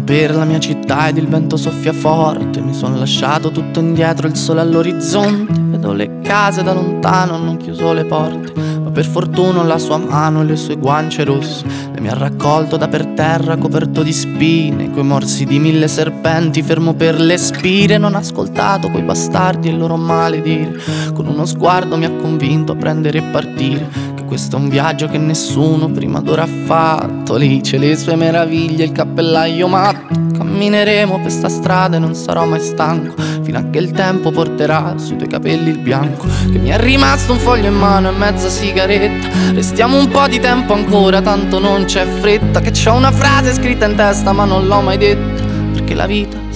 per la mia città ed il vento soffia forte. Mi son lasciato tutto indietro, il sole all'orizzonte. Vedo le case da lontano, hanno chiuso le porte, ma per fortuna la sua mano e le sue guance rosse. Lei mi ha raccolto da per terra coperto di spine, coi morsi di 1000 serpenti, fermo per le spire. Non ho ascoltato quei bastardi e il loro maledire. Con uno sguardo mi ha convinto a prendere e partire, che questo è un viaggio che nessuno prima d'ora ha fatto. Lì c'è le sue meraviglie, il cappellaio matto. Cammineremo per sta strada e non sarò mai stanco, fino a che il tempo porterà sui tuoi capelli il bianco. Che mi è rimasto un foglio in mano e mezza sigaretta. Restiamo un po' di tempo ancora, tanto non c'è fretta. Che c'ho una frase scritta in testa ma non l'ho mai detta, perché la vita